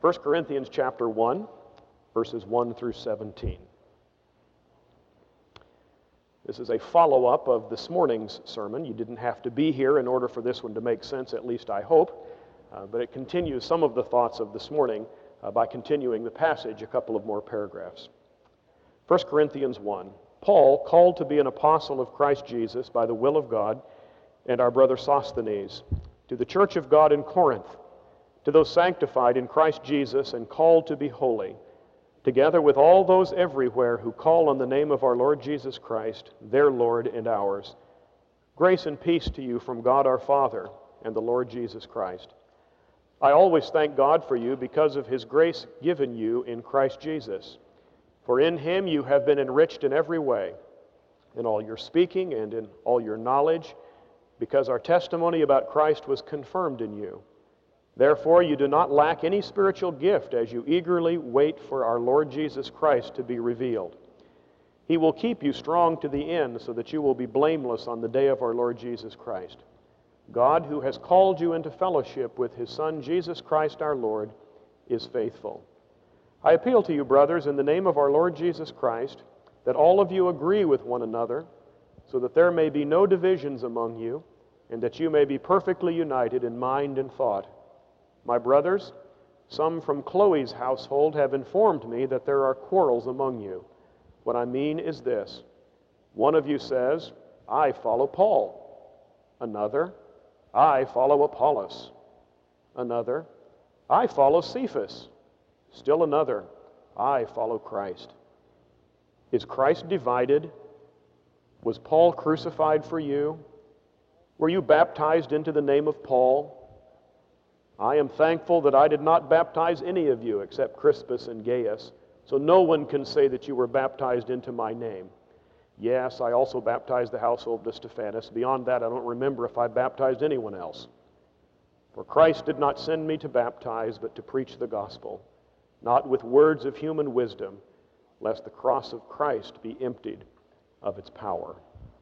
1 Corinthians chapter 1, verses 1 through 17. This is a follow-up of this morning's sermon. You didn't have to be here in order for this one to make sense, at least I hope. But it continues some of the thoughts of this morning by continuing the passage a couple of more paragraphs. 1 Corinthians 1. Paul, called to be an apostle of Christ Jesus by the will of God, and our brother Sosthenes, to the church of God in Corinth, to those sanctified in Christ Jesus and called to be holy, together with all those everywhere who call on the name of our Lord Jesus Christ, their Lord and ours. Grace and peace to you from God our Father and the Lord Jesus Christ. I always thank God for you because of his grace given you in Christ Jesus. For in him you have been enriched in every way, in all your speaking and in all your knowledge, because our testimony about Christ was confirmed in you. Therefore, you do not lack any spiritual gift as you eagerly wait for our Lord Jesus Christ to be revealed. He will keep you strong to the end so that you will be blameless on the day of our Lord Jesus Christ. God, who has called you into fellowship with his Son, Jesus Christ our Lord, is faithful. I appeal to you, brothers, in the name of our Lord Jesus Christ, that all of you agree with one another, so that there may be no divisions among you, and that you may be perfectly united in mind and thought. My brothers, some from Chloe's household have informed me that there are quarrels among you. What I mean is this: one of you says, I follow Paul. Another, I follow Apollos. Another, I follow Cephas. Still another, I follow Christ. Is Christ divided? Was Paul crucified for you? Were you baptized into the name of Paul? I am thankful that I did not baptize any of you except Crispus and Gaius, so no one can say that you were baptized into my name. Yes, I also baptized the household of Stephanas. Beyond that, I don't remember if I baptized anyone else. For Christ did not send me to baptize, but to preach the gospel, not with words of human wisdom, lest the cross of Christ be emptied of its power.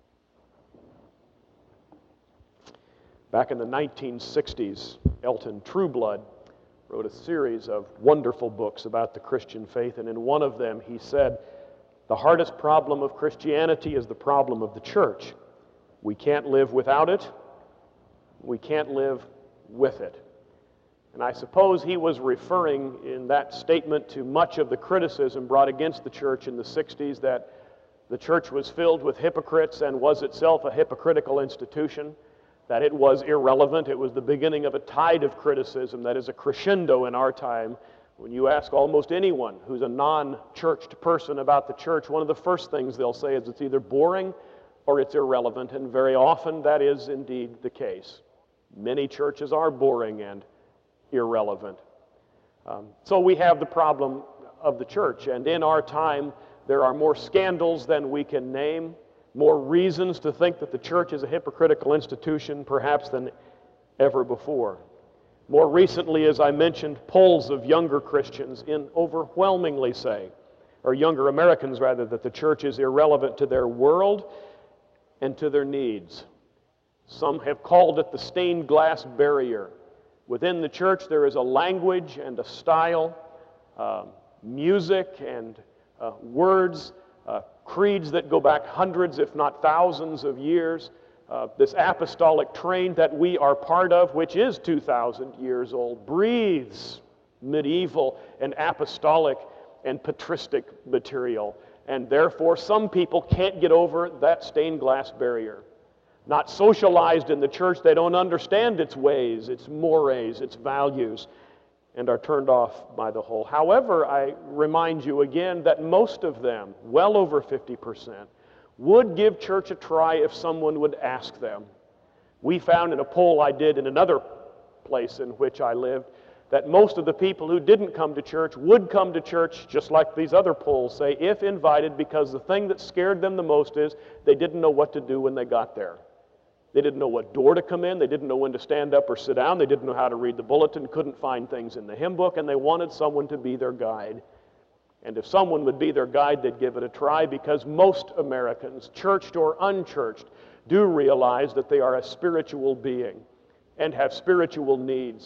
Back in the 1960s, Elton Trueblood wrote a series of wonderful books about the Christian faith, and in one of them he said, the hardest problem of Christianity is the problem of the church. We can't live without it. We can't live with it. And I suppose he was referring in that statement to much of the criticism brought against the church in the 60s, that the church was filled with hypocrites and was itself a hypocritical institution, that it was irrelevant. It was the beginning of a tide of criticism that is a crescendo in our time. When you ask almost anyone who's a non-churched person about the church, one of the first things they'll say is it's either boring or it's irrelevant, and very often that is indeed the case. Many churches are boring and irrelevant. So we have the problem of the church, and in our time there are more scandals than we can name, more reasons to think that the church is a hypocritical institution perhaps than ever before. More recently, as I mentioned, polls of younger Christians overwhelmingly say, or younger Americans rather, that the church is irrelevant to their world and to their needs. Some have called it the stained glass barrier. Within the church there is a language and a style, music and words, creeds that go back hundreds, if not thousands of years. This apostolic train that we are part of, which is 2,000 years old, breathes medieval and apostolic and patristic material. And therefore, some people can't get over that stained glass barrier. Not socialized in the church, they don't understand its ways, its mores, its values, and are turned off by the whole. However, I remind you again that most of them, well over 50%, would give church a try if someone would ask them. We found in a poll I did in another place in which I lived that most of the people who didn't come to church would come to church, just like these other polls say, if invited, because the thing that scared them the most is they didn't know what to do when they got there. They didn't know what door to come in. They didn't know when to stand up or sit down. They didn't know how to read the bulletin, couldn't find things in the hymn book, and they wanted someone to be their guide. And if someone would be their guide, they'd give it a try, because most Americans, churched or unchurched, do realize that they are a spiritual being and have spiritual needs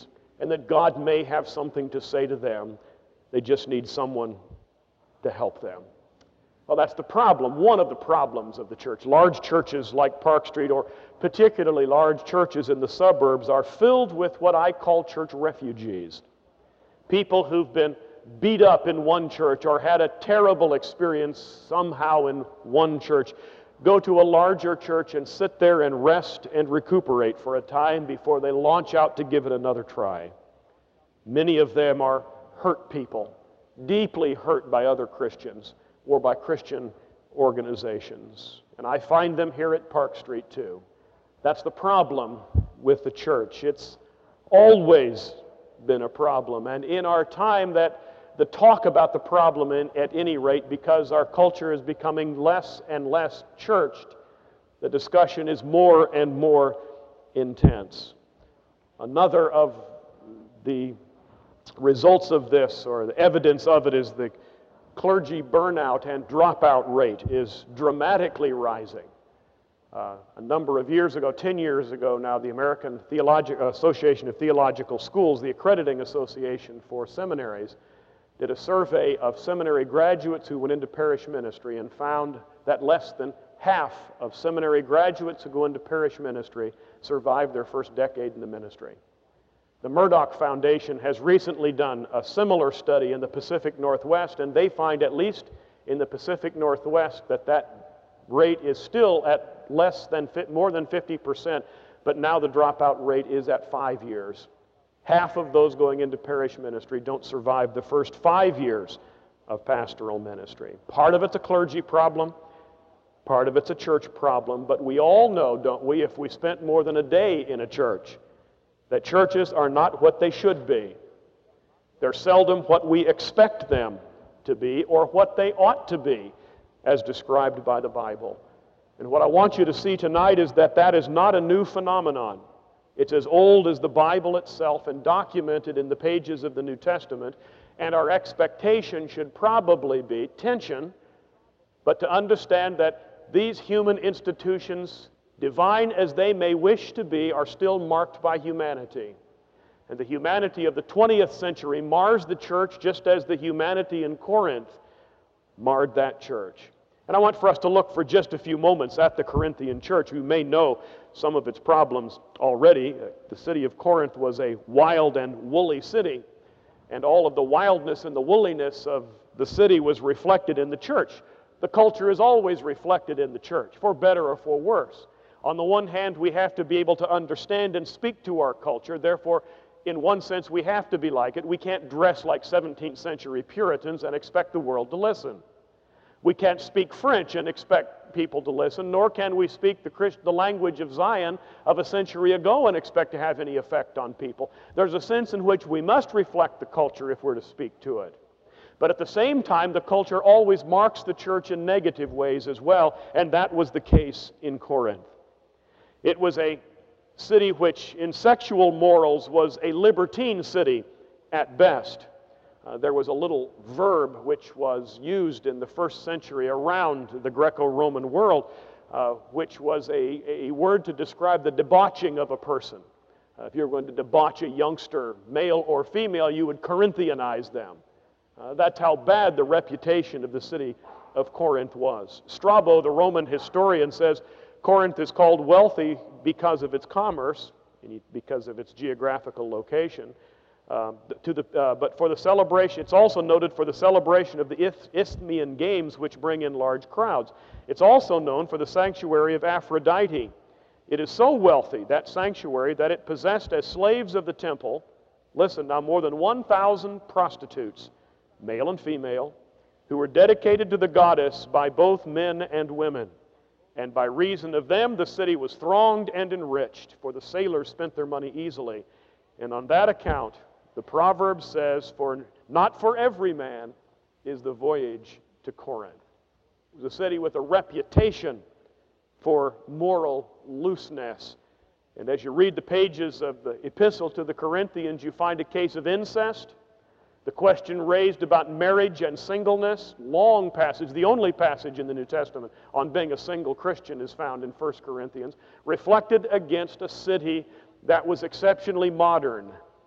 and that God may have something to say to them. They just need someone to help them. Well, that's the problem, one of the problems of the church. Large churches like Park Street, or particularly large churches in the suburbs, are filled with what I call church refugees. People who've been beat up in one church or had a terrible experience somehow in one church, go to a larger church and sit there and rest and recuperate for a time before they launch out to give it another try. Many of them are hurt people, deeply hurt by other Christians or by Christian organizations. And I find them here at Park Street too. That's the problem with the church. It's always been a problem. And in our time, that the talk about the problem, at any rate, because our culture is becoming less and less churched, the discussion is more and more intense. Another of the results of this, or the evidence of it, is the clergy burnout and dropout rate is dramatically rising. A number of years ago, 10 years ago now, the American Association of Theological Schools, the accrediting association for seminaries, did a survey of seminary graduates who went into parish ministry and found that less than half of seminary graduates who go into parish ministry survive their first decade in the ministry. The Murdoch Foundation has recently done a similar study in the Pacific Northwest, and they find, at least in the Pacific Northwest, that rate is still at more than 50%, but now the dropout rate is at 5 years. Half of those going into parish ministry don't survive the first 5 years of pastoral ministry. Part of it's a clergy problem, part of it's a church problem, but we all know, don't we, if we spent more than a day in a church, that churches are not what they should be. They're seldom what we expect them to be or what they ought to be, as described by the Bible. And what I want you to see tonight is that that is not a new phenomenon. It's as old as the Bible itself and documented in the pages of the New Testament, and our expectation should probably be tension, but to understand that these human institutions, divine as they may wish to be, are still marked by humanity. And the humanity of the 20th century mars the church just as the humanity in Corinth marred that church. And I want for us to look for just a few moments at the Corinthian church. We may know some of its problems already. The city of Corinth was a wild and woolly city, and all of the wildness and the woolliness of the city was reflected in the church. The culture is always reflected in the church, for better or for worse. On the one hand, we have to be able to understand and speak to our culture. Therefore, in one sense, we have to be like it. We can't dress like 17th century Puritans and expect the world to listen. We can't speak French and expect people to listen, nor can we speak the language of Zion of a century ago and expect to have any effect on people. There's a sense in which we must reflect the culture if we're to speak to it. But at the same time, the culture always marks the church in negative ways as well, and that was the case in Corinth. It was a city which, in sexual morals, was a libertine city at best. There was a little verb which was used in the first century around the Greco-Roman world, which was a word to describe the debauching of a person. If you were going to debauch a youngster, male or female, you would Corinthianize them. That's how bad the reputation of the city of Corinth was. Strabo, the Roman historian, says Corinth is called wealthy because of its commerce, because of its geographical location. But for the celebration, it's also noted for the celebration of the Isthmian Games, which bring in large crowds. It's also known for the sanctuary of Aphrodite. It is so wealthy, that sanctuary, that it possessed as slaves of the temple, listen now, more than 1,000 prostitutes, male and female, who were dedicated to the goddess by both men and women. And by reason of them, the city was thronged and enriched, for the sailors spent their money easily. And on that account, the proverb says, not for every man is the voyage to Corinth. It was a city with a reputation for moral looseness. And as you read the pages of the epistle to the Corinthians, you find a case of incest, the question raised about marriage and singleness. Long passage, the only passage in the New Testament on being a single Christian is found in 1 Corinthians, reflected against a city that was exceptionally modern.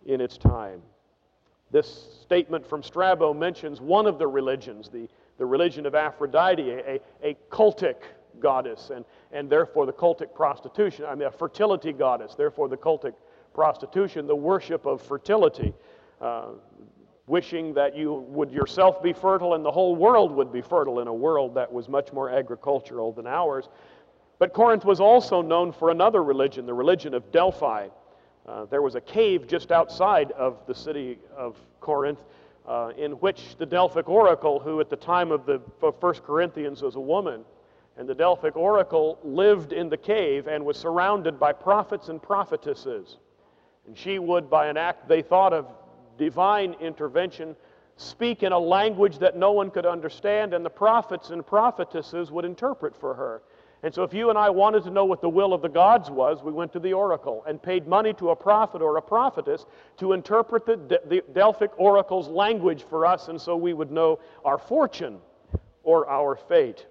in its time. This statement from Strabo mentions one of the religions, the religion of Aphrodite, a cultic goddess, and therefore the cultic prostitution, a fertility goddess, therefore the cultic prostitution, the worship of fertility, wishing that you would yourself be fertile and the whole world would be fertile in a world that was much more agricultural than ours. But Corinth was also known for another religion, the religion of Delphi. There was a cave just outside of the city of Corinth in which the Delphic oracle, who at the time of the 1 Corinthians was a woman, and the Delphic oracle lived in the cave and was surrounded by prophets and prophetesses. And she would, by an act they thought of divine intervention, speak in a language that no one could understand, and the prophets and prophetesses would interpret for her. And so if you and I wanted to know what the will of the gods was, we went to the oracle and paid money to a prophet or a prophetess to interpret the Delphic oracle's language for us, and so we would know our fortune or our fate.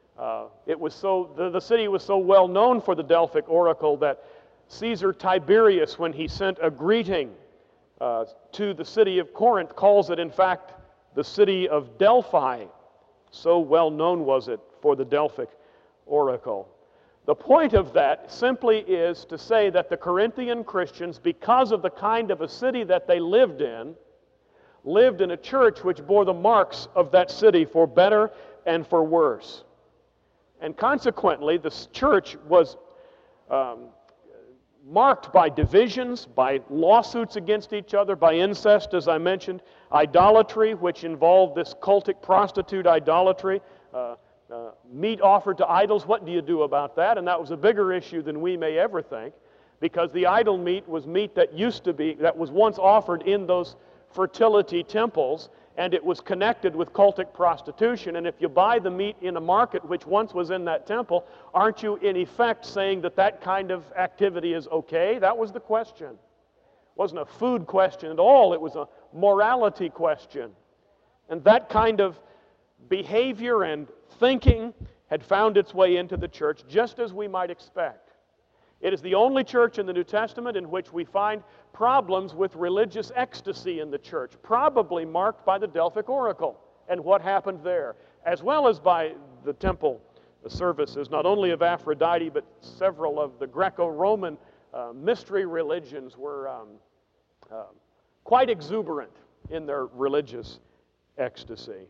The city was so well known for the Delphic oracle that Caesar Tiberius, when he sent a greeting to the city of Corinth, calls it, in fact, the city of Delphi. So well known was it for the Delphic oracle. The point of that simply is to say that the Corinthian Christians, because of the kind of a city that they lived in a church which bore the marks of that city for better and for worse. And consequently, the church was marked by divisions, by lawsuits against each other, by incest, as I mentioned, idolatry, which involved this cultic prostitute idolatry, meat offered to idols. What do you do about that? And that was a bigger issue than we may ever think, because the idol meat was meat that was once offered in those fertility temples, and it was connected with cultic prostitution. And if you buy the meat in a market which once was in that temple, aren't you in effect saying that that kind of activity is okay? That was the question. It wasn't a food question at all. It was a morality question. And that kind of behavior and thinking had found its way into the church, just as we might expect. It is the only church in the New Testament in which we find problems with religious ecstasy in the church, probably marked by the Delphic oracle and what happened there, as well as by the temple services, not only of Aphrodite, but several of the Greco-Roman mystery religions were quite exuberant in their religious ecstasy.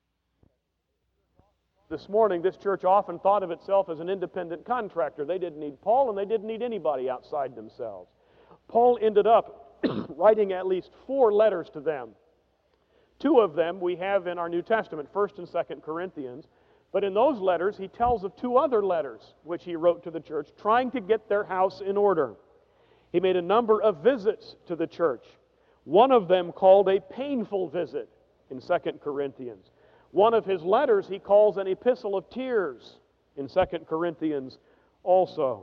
This morning, this church often thought of itself as an independent contractor. They didn't need Paul, and they didn't need anybody outside themselves. Paul ended up writing at least 4 letters to them. 2 of them we have in our New Testament, 1st and 2nd Corinthians. But in those letters, he tells of 2 other letters which he wrote to the church, trying to get their house in order. He made a number of visits to the church. One of them called a painful visit in 2 Corinthians. One of his letters he calls an epistle of tears in 2 Corinthians also.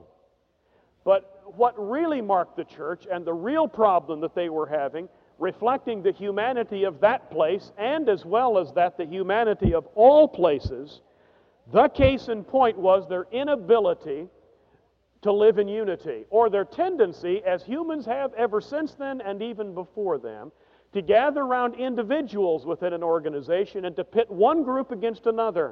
But what really marked the church and the real problem that they were having, reflecting the humanity of that place and as well as that the humanity of all places, the case in point was their inability to live in unity, or their tendency, as humans have ever since then and even before them, to gather around individuals within an organization and to pit one group against another.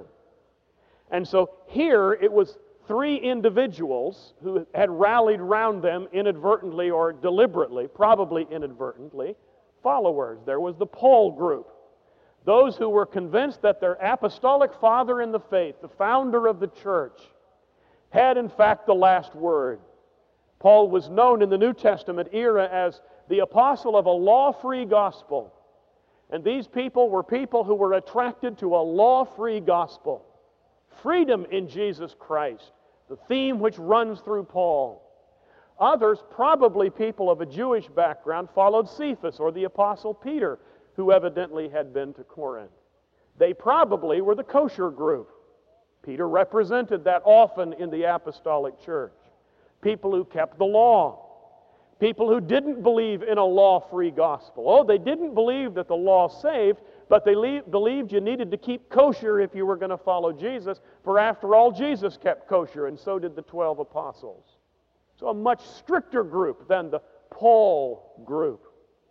And so here it was 3 individuals who had rallied round them inadvertently or deliberately, probably inadvertently, followers. There was the Paul group, those who were convinced that their apostolic father in the faith, the founder of the church, had in fact the last word. Paul was known in the New Testament era as the apostle of a law-free gospel. And these people were people who were attracted to a law-free gospel. Freedom in Jesus Christ, the theme which runs through Paul. Others, probably people of a Jewish background, followed Cephas or the apostle Peter, who evidently had been to Corinth. They probably were the kosher group. Peter represented that often in the apostolic church. People who kept the law. People who didn't believe in a law-free gospel. Oh, they didn't believe that the law saved, but they believed you needed to keep kosher if you were going to follow Jesus, for after all, Jesus kept kosher, and so did the 12 apostles. So a much stricter group than the Paul group.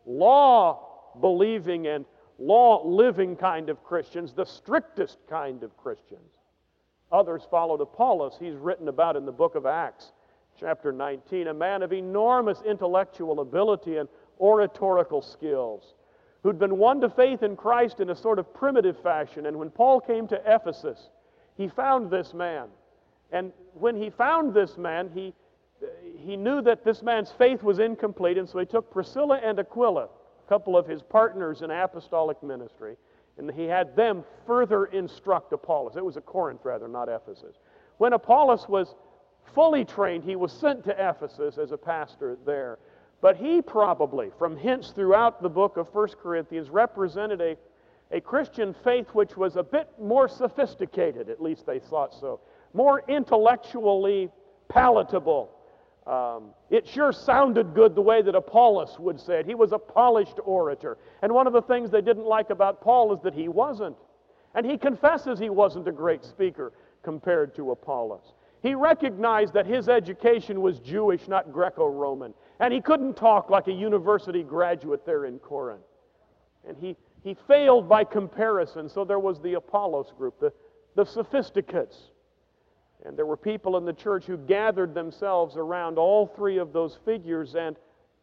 law-believing and law-living kind of Christians, the strictest kind of Christians. Others followed Apollos. He's written about in the book of Acts, chapter 19, a man of enormous intellectual ability and oratorical skills, who'd been won to faith in Christ in a sort of primitive fashion. And when Paul came to Ephesus, he found this man. And when he found this man, he knew that this man's faith was incomplete, and so he took Priscilla and Aquila, a couple of his partners in apostolic ministry, and he had them further instruct Apollos. It was at Corinth, rather, not Ephesus. When Apollos was fully trained, he was sent to Ephesus as a pastor there. But he probably, from hints throughout the book of 1 Corinthians, represented a Christian faith which was a bit more sophisticated, at least they thought so, more intellectually palatable. It sure sounded good the way that Apollos would say it. He was a polished orator. And one of the things they didn't like about Paul is that he wasn't. And he confesses he wasn't a great speaker compared to Apollos. He recognized that his education was Jewish, not Greco-Roman. And he couldn't talk like a university graduate there in Corinth. And he failed by comparison. So there was the Apollos group, the sophisticates. And there were people in the church who gathered themselves around all three of those figures and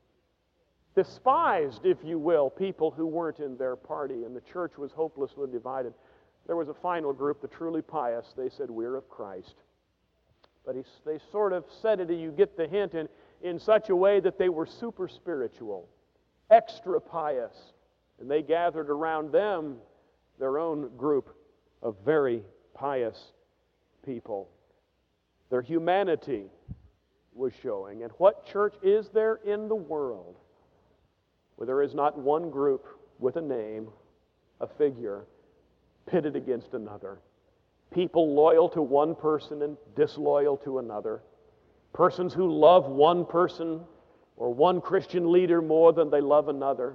despised, if you will, people who weren't in their party. And the church was hopelessly divided. There was a final group, the truly pious. They said, "We're of Christ." But they sort of said it, you get the hint, in such a way that they were super spiritual, extra pious. And they gathered around them their own group of very pious people. Their humanity was showing. And what church is there in the world where there is not one group with a name, a figure, pitted against another? People loyal to one person and disloyal to another. Persons who love one person or one Christian leader more than they love another.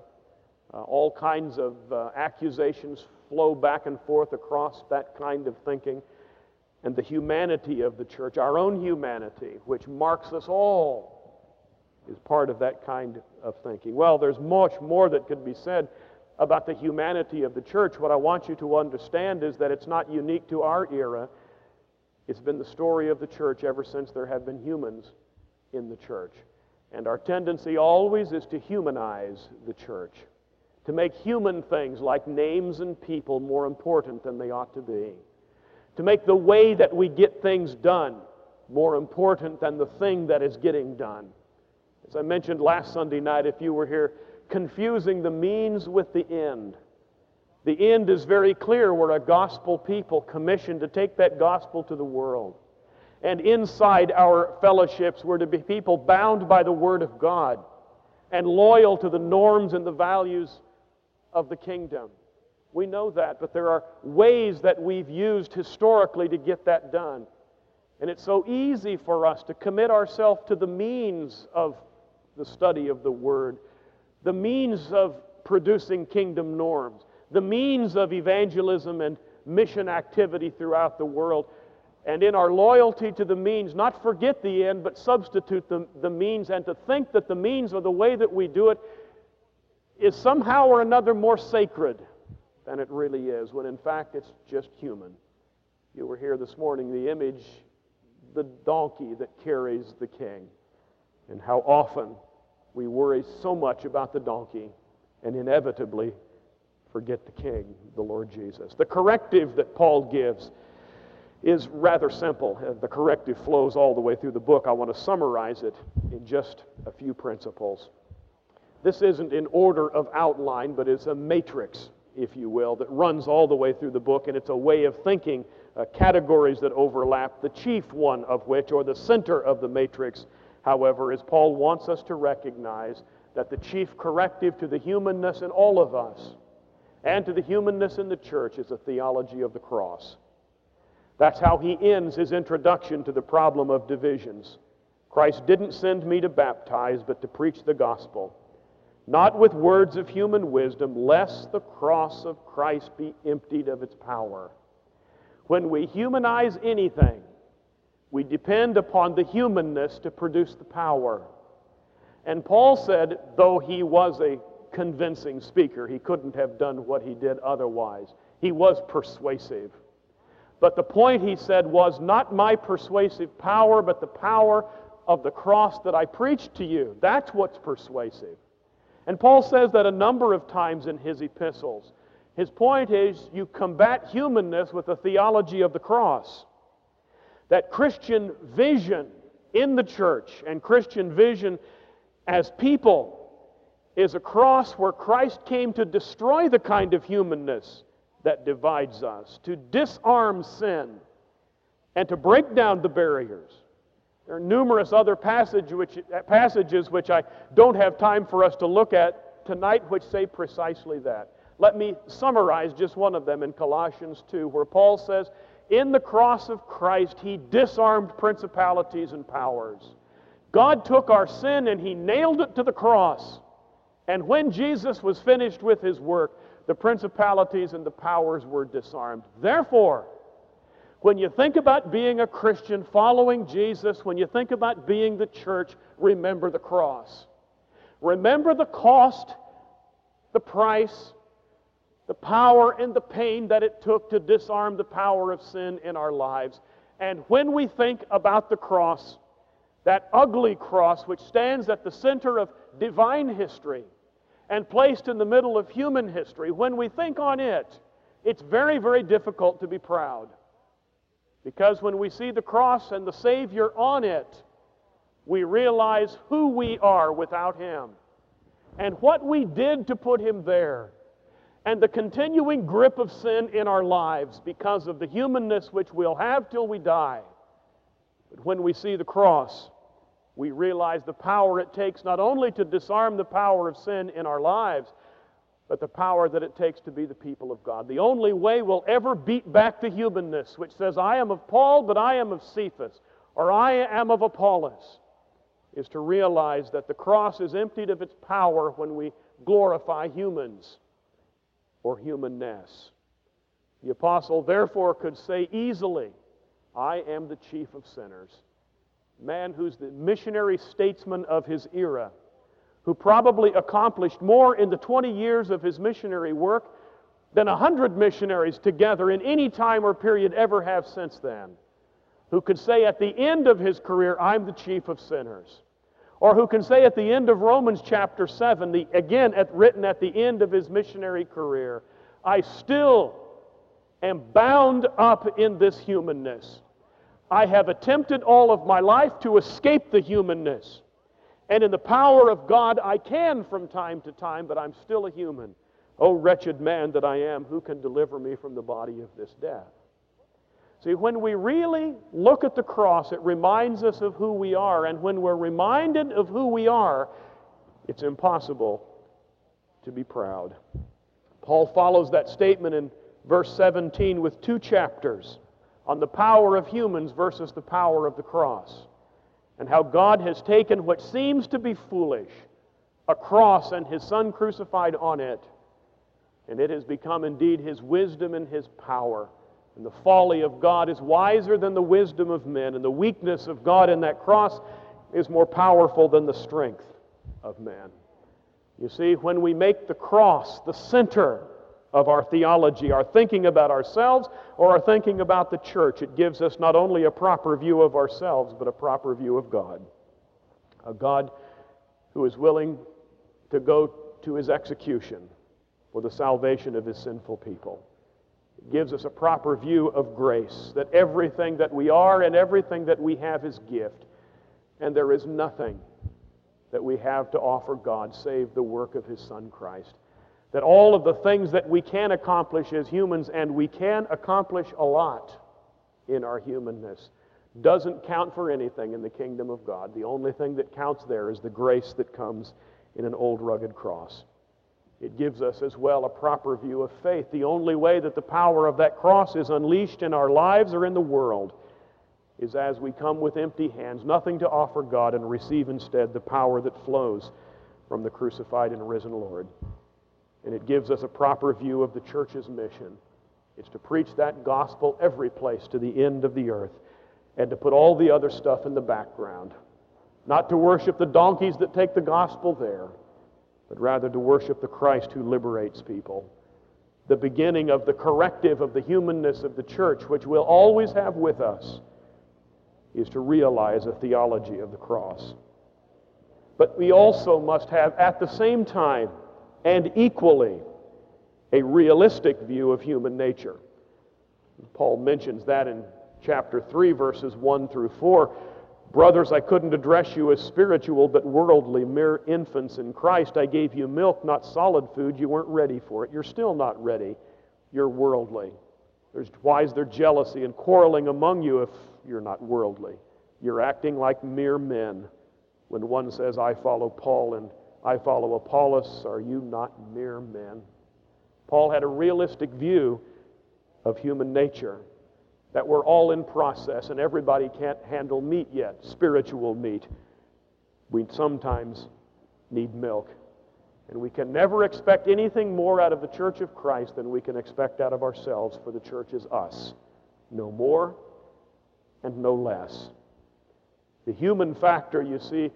All kinds of accusations flow back and forth across that kind of thinking. And the humanity of the church, our own humanity, which marks us all, is part of that kind of thinking. Well, there's much more that could be said about the humanity of the church. What I want you to understand is that it's not unique to our era. It's been the story of the church ever since there have been humans in the church. And our tendency always is to humanize the church, to make human things like names and people more important than they ought to be, to make the way that we get things done more important than the thing that is getting done. As I mentioned last Sunday night, if you were here, confusing the means with the end. The end is very clear. We're a gospel people commissioned to take that gospel to the world. And inside our fellowships, we're to be people bound by the Word of God and loyal to the norms and the values of the kingdom. We know that, but there are ways that we've used historically to get that done. And it's so easy for us to commit ourselves to the means of the study of the Word, the means of producing kingdom norms, the means of evangelism and mission activity throughout the world. And in our loyalty to the means, not forget the end, but substitute the means, and to think that the means or the way that we do it is somehow or another more sacred than it really is, when in fact it's just human. You were here this morning, the image, the donkey that carries the king, and how often we worry so much about the donkey and inevitably forget the king, the Lord Jesus. The corrective that Paul gives is rather simple. The corrective flows all the way through the book. I want to summarize it in just a few principles. This isn't in order of outline, but it's a matrix, if you will, that runs all the way through the book, and it's a way of thinking, categories that overlap, the chief one of which, or the center of the matrix, however, is Paul wants us to recognize that the chief corrective to the humanness in all of us and to the humanness in the church is a theology of the cross. That's how he ends his introduction to the problem of divisions. Christ didn't send me to baptize, but to preach the gospel, not with words of human wisdom, lest the cross of Christ be emptied of its power. When we humanize anything, we depend upon the humanness to produce the power. And Paul said, though he was a convincing speaker. He couldn't have done what he did otherwise. He was persuasive. But the point, he said, was not my persuasive power, but the power of the cross that I preached to you. That's what's persuasive. And Paul says that a number of times in his epistles. His point is, you combat humanness with the theology of the cross. That Christian vision in the church and Christian vision as people is a cross where Christ came to destroy the kind of humanness that divides us, to disarm sin, and to break down the barriers. There are numerous other passages which I don't have time for us to look at tonight which say precisely that. Let me summarize just one of them in Colossians 2, where Paul says, in the cross of Christ, He disarmed principalities and powers. God took our sin and He nailed it to the cross. And when Jesus was finished with His work, the principalities and the powers were disarmed. Therefore, when you think about being a Christian, following Jesus, when you think about being the church, remember the cross. Remember the cost, the price, the power and the pain that it took to disarm the power of sin in our lives. And when we think about the cross, that ugly cross which stands at the center of divine history and placed in the middle of human history, when we think on it, it's very, very difficult to be proud. Because when we see the cross and the Savior on it, we realize who we are without Him and what we did to put Him there, and the continuing grip of sin in our lives because of the humanness which we'll have till we die. But when we see the cross, we realize the power it takes not only to disarm the power of sin in our lives, but the power that it takes to be the people of God. The only way we'll ever beat back the humanness which says, I am of Paul, but I am of Cephas, or I am of Apollos, is to realize that the cross is emptied of its power when we glorify humans or humanness. The apostle therefore could say easily, I am the chief of sinners. Man who's the missionary statesman of his era, who probably accomplished more in the 20 years of his missionary work than 100 missionaries together in any time or period ever have since then, who could say at the end of his career, I'm the chief of sinners. Or who can say at the end of Romans chapter 7, written at the end of his missionary career, I still am bound up in this humanness. I have attempted all of my life to escape the humanness. And in the power of God, I can from time to time, but I'm still a human. Oh, wretched man that I am, who can deliver me from the body of this death? See, when we really look at the cross, it reminds us of who we are. And when we're reminded of who we are, it's impossible to be proud. Paul follows that statement in verse 17 with 2 chapters on the power of humans versus the power of the cross, and how God has taken what seems to be foolish, a cross and His Son crucified on it, and it has become indeed His wisdom and His power. And the folly of God is wiser than the wisdom of men, and the weakness of God in that cross is more powerful than the strength of man. You see, when we make the cross the center of our theology, our thinking about ourselves or our thinking about the church, it gives us not only a proper view of ourselves, but a proper view of God. A God who is willing to go to His execution for the salvation of His sinful people. It gives us a proper view of grace, that everything that we are and everything that we have is gift, and there is nothing that we have to offer God save the work of His Son Christ. That all of the things that we can accomplish as humans, and we can accomplish a lot in our humanness, doesn't count for anything in the kingdom of God. The only thing that counts there is the grace that comes in an old rugged cross. It gives us as well a proper view of faith. The only way that the power of that cross is unleashed in our lives or in the world is as we come with empty hands, nothing to offer God, and receive instead the power that flows from the crucified and risen Lord. And it gives us a proper view of the church's mission. It's to preach that gospel every place to the end of the earth, and to put all the other stuff in the background. Not to worship the donkeys that take the gospel there, but rather to worship the Christ who liberates people. The beginning of the corrective of the humanness of the church, which we'll always have with us, is to realize a theology of the cross. But we also must have, at the same time and equally, a realistic view of human nature. Paul mentions that in chapter 3, verses 1 through 4. Brothers, I couldn't address you as spiritual, but worldly, mere infants in Christ. I gave you milk, not solid food. You weren't ready for it. You're still not ready. You're worldly. Why is there jealousy and quarreling among you if you're not worldly? You're acting like mere men. When one says, I follow Paul and I follow Apollos, are you not mere men? Paul had a realistic view of human nature, that we're all in process and everybody can't handle meat yet, spiritual meat. We sometimes need milk. And we can never expect anything more out of the church of Christ than we can expect out of ourselves, for the church is us. No more and no less. The human factor, you see,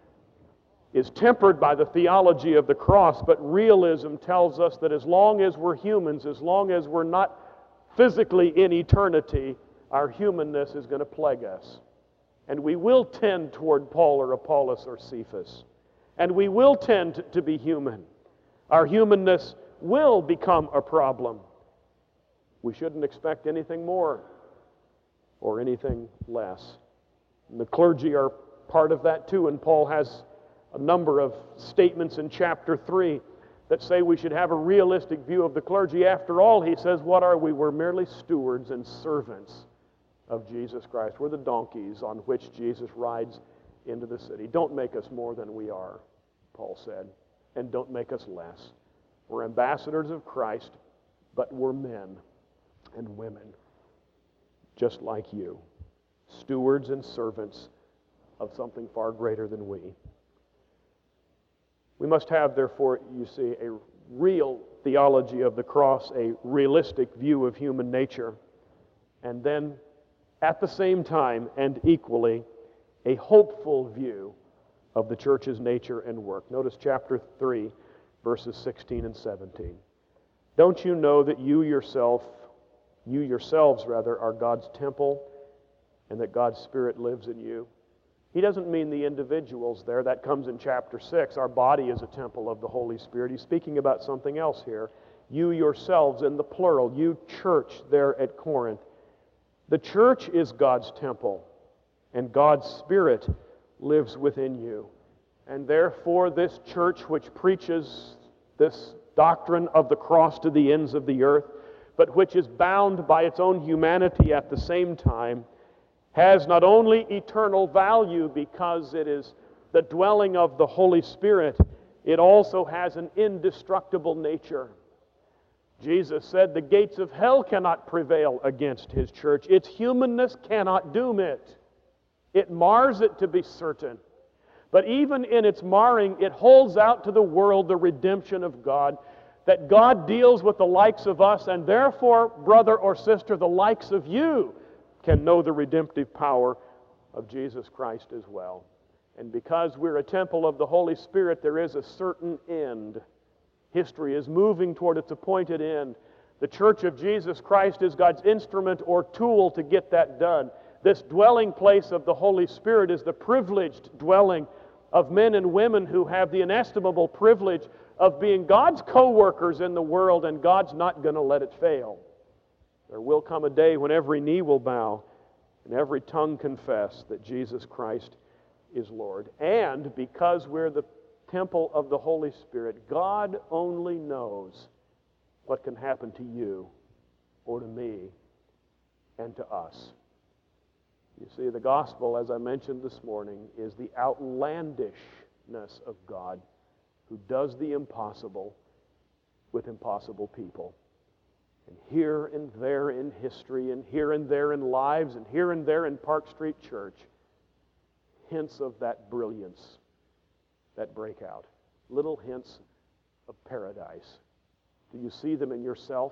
is tempered by the theology of the cross, but realism tells us that as long as we're humans, as long as we're not physically in eternity, our humanness is going to plague us. And we will tend toward Paul or Apollos or Cephas. And we will tend to be human. Our humanness will become a problem. We shouldn't expect anything more or anything less. And the clergy are part of that too, and Paul has a number of statements in chapter 3 that say we should have a realistic view of the clergy. After all, he says, what are we? We're merely stewards and servants of Jesus Christ. We're the donkeys on which Jesus rides into the city. Don't make us more than we are, Paul said, and don't make us less. We're ambassadors of Christ, but we're men and women, just like you, stewards and servants of something far greater than we. We must have, therefore, you see, a real theology of the cross, a realistic view of human nature, and then, at the same time and equally, a hopeful view of the church's nature and work. Notice chapter 3, verses 16 and 17. Don't you know that you yourselves, are God's temple, and that God's Spirit lives in you? He doesn't mean the individuals there. That comes in chapter 6. Our body is a temple of the Holy Spirit. He's speaking about something else here. You yourselves, in the plural, you church there at Corinth. The church is God's temple, and God's Spirit lives within you. And therefore, this church which preaches this doctrine of the cross to the ends of the earth, but which is bound by its own humanity at the same time, has not only eternal value because it is the dwelling of the Holy Spirit, it also has an indestructible nature. Jesus said the gates of hell cannot prevail against His church. Its humanness cannot doom it. It mars it, to be certain. But even in its marring, it holds out to the world the redemption of God, that God deals with the likes of us, and therefore, brother or sister, the likes of you can know the redemptive power of Jesus Christ as well. And because we're a temple of the Holy Spirit, there is a certain end. History is moving toward its appointed end. The church of Jesus Christ is God's instrument or tool to get that done. This dwelling place of the Holy Spirit is the privileged dwelling of men and women who have the inestimable privilege of being God's co-workers in the world, and God's not going to let it fail. There will come a day when every knee will bow and every tongue confess that Jesus Christ is Lord. And because we're the temple of the Holy Spirit, God only knows what can happen to you or to me and to us. You see, the gospel, as I mentioned this morning, is the outlandishness of God who does the impossible with impossible people. And here and there in history, and here and there in lives, and here and there in Park Street Church, hints of that brilliance that break out. Little hints of paradise. Do you see them in yourself,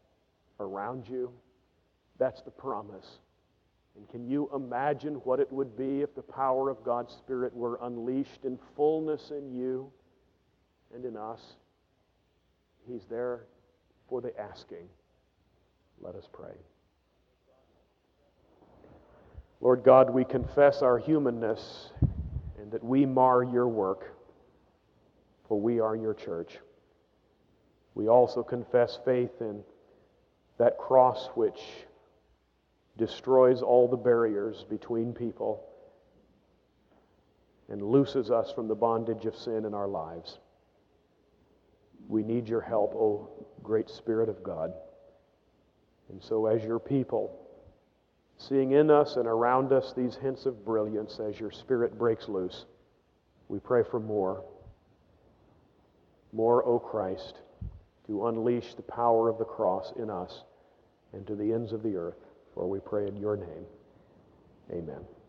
around you? That's the promise. And can you imagine what it would be if the power of God's Spirit were unleashed in fullness in you? and in us. He's there for the asking. Let us pray. Lord God, we confess our humanness and that we mar your work, for we are your church. We also confess faith in that cross which destroys all the barriers between people and looses us from the bondage of sin in our lives. We need your help, O great Spirit of God. And so as your people, seeing in us and around us these hints of brilliance as your Spirit breaks loose, we pray for more. More, O Christ, to unleash the power of the cross in us and to the ends of the earth. For we pray in your name. Amen.